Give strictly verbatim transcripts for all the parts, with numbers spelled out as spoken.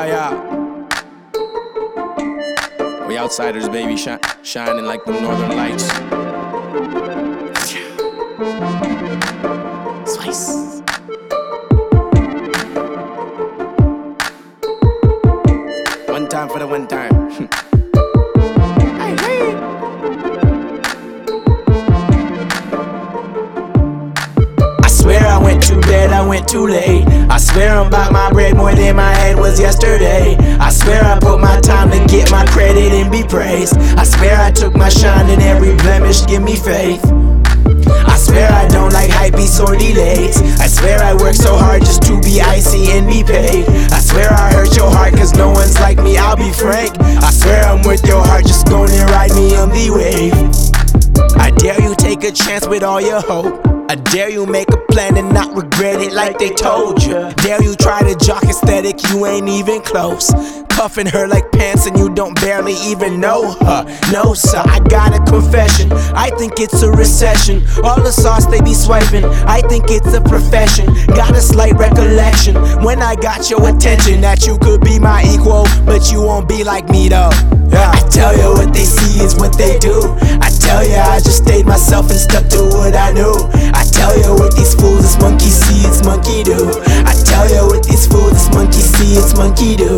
yeah, yeah. We outsiders, baby, shi shining like the northern lights. Slice. One time for the one time. Hey, hey. I swear I went to bed, I went too late. I swear I'm about my bread more than my head was yesterday. I swear I put my time to get my credit and be praised. I swear I took my shine and every blemish give me faith. I swear I don't like hypebeats or delays. I swear I work so hard just to be icy and be paid. I swear I hurt your heart cause no one's like me, I'll be frank. I swear I'm worth your heart, just go and ride me on the wave. I dare you take a chance with all your hope. I dare you make a plan and not regret it like they told you. Dare you try to jock aesthetic, you ain't even close. Cuffing her like pants and you don't barely even know her. No sir, I got a confession, I think it's a recession. All the sauce they be swiping, I think it's a profession. Got a slight recollection when I got your attention that you could be my equal, but you won't be like me though. Yeah. I tell you what they see is what they do. I tell you I just stayed myself and stuck to what I knew. I tell you what these fools, it's monkey see, it's monkey do. I tell you what these fools, it's monkey see, it's monkey do.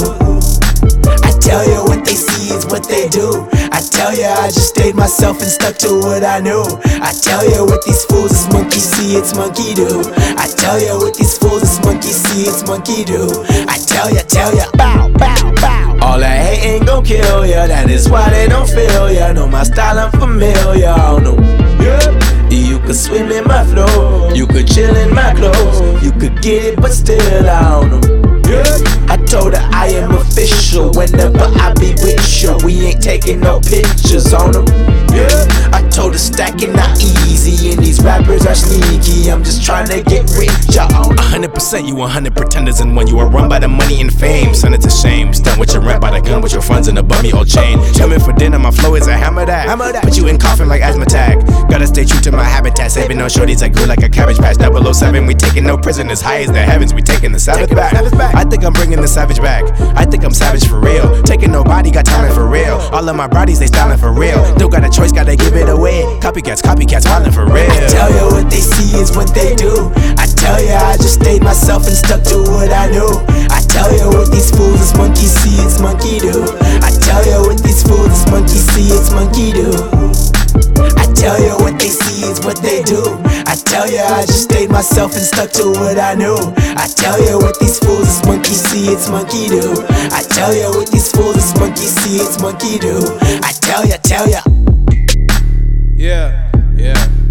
I tell you what they see is what they do. I tell you I just stayed myself and stuck to what I knew. I tell you what these fools, it's monkey see, it's monkey do. I tell you what these fools, it's monkey see, it's monkey do. I tell you, tell you, bow, bow, bow. All that hate ain't gon' kill ya, that is why they don't feel ya. Know my style, I'm familiar, I don't know. Yeah. You could swim in my flow, you could chill in my clothes, you could get it but still I don't know. Yeah. I told her I am official whenever I be with you. We ain't taking no pictures on them. Yeah. I told her stacking not easy and these rappers are sneaky. I'm just trying to get rich. A hundred percent you a hundred pretenders in one. You are run by the money and fame. Son, it's a shame. Stunt with your rent by the gun with your funds and a bummy old chain. Tell me for dinner my flow is a hammer that. Hammer that. Put you in coffin like asthma tag. Gotta stay true to my habitat. Saving no shorties I grew like a cabbage patch. double oh seven we taking no prisoners. High as the heavens we taking the Sabbath back. back. I think I'm bringing the savage back. I think I'm savage for real. Taking nobody, got talent for real. All of my bodies, they styling for real. Don't got a choice, gotta give it away. Copycats, copycats, wildin' for real. I tell you what they see is what they do. I tell you I just stayed myself and stuck to what I knew. I tell you what these fools, it's monkey see, it's monkey do. I tell you what these fools, it's monkey see, it's monkey do. I tell you what they see is what they do. I tell you I just stayed myself and stuck to what I knew. I tell you what these fools, it's monkey see, it's monkey do. I tell you what these fools, it's monkey see, it's monkey do. I tell ya, tell ya. Yeah, yeah.